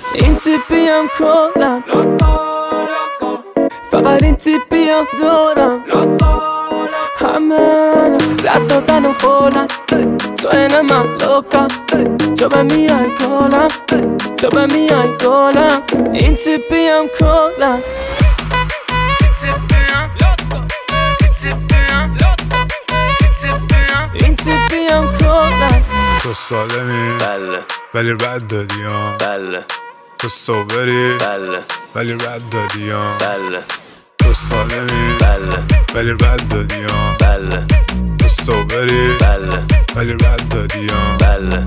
این تیپیم کلم، فقط این تیپیم دورم، همه رد دادن و خولم، تو این من لوکم، تو به میای گلم، تو به میای گلم. این تیپیم کلم، این تیپیم کلم. تو سالمی بله ولی رد دادی ها، بله تو صبری بله ولی رد دادی ها، بله تو سالمی بله ولی رد دادی ها، بله تو صبری بله ولی رد دادی ها. بله.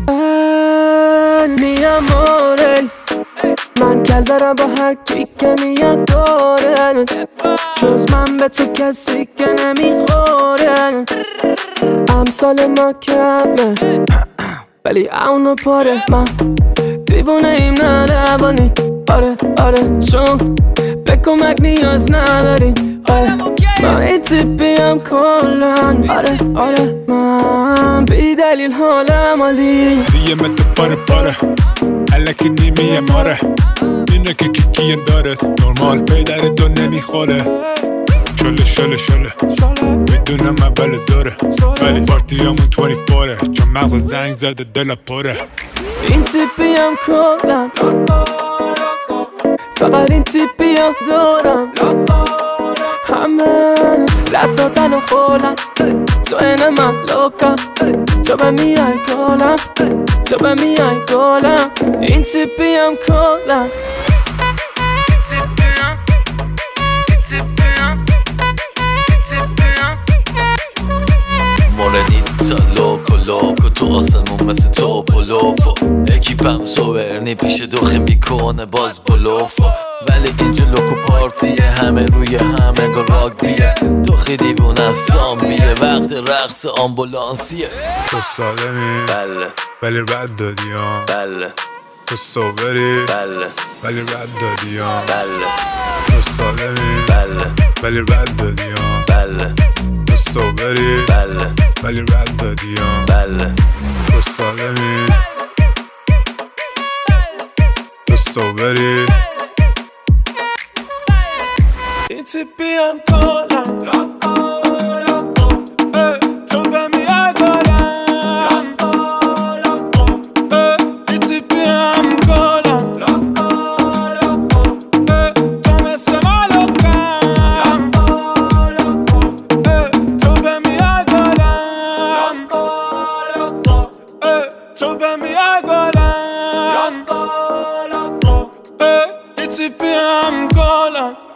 می amore من کل دارم با هر کی که میاد دوره، جز من به تو کسی که نمیخوره. امثال ما کمه ولی اونو پاره، من دیوونه ایم نه روانی. آره آره چون به کمک نیاز نداریم. آره من این تیپیم کلن. آره آره من بی دلیل حالم عالی. دیگه تو پاره پاره الکی نیمیه ماره، اینه که کیکیه دارت نرمال پیدر تو نمیخوره. شله شله شله میدونم اول زوره ولی پارتی همون 24 چون مغز زنگ زده دل پره. این تیپیم کلم، فقط این تیپیم دورم، همه رد دادن و خولم، تو این من لوکم، تو به میای گلم، تو به میای گلم. این تیپیم کلم، مورنیتا لوکو لوکو تو آسمون مثل تو پلوفو، اکیپم سوورنی پیش دوخه میکنه باز بلوفو، ولی اینجا لوکو پارتیه همه روی همه گا راگبیه، دوخی دیوونه از زامبیه وقت رقص آمبولانسیه. تو سالمی بله ولی رد دادی ها، بله تو صبری بله ولی رد دادی ها، بله تو سالمی بله ولی رد دادی ها، بله تو صبری بله ولی رد دادی ها، بله تو سالمی تو صبری. این تیپیم کلم، تو به میای گلم، این تیپیم کلم، تو مثل مالکم، تو به میای گلم، تو به میای گلم، این تیپیم کلم.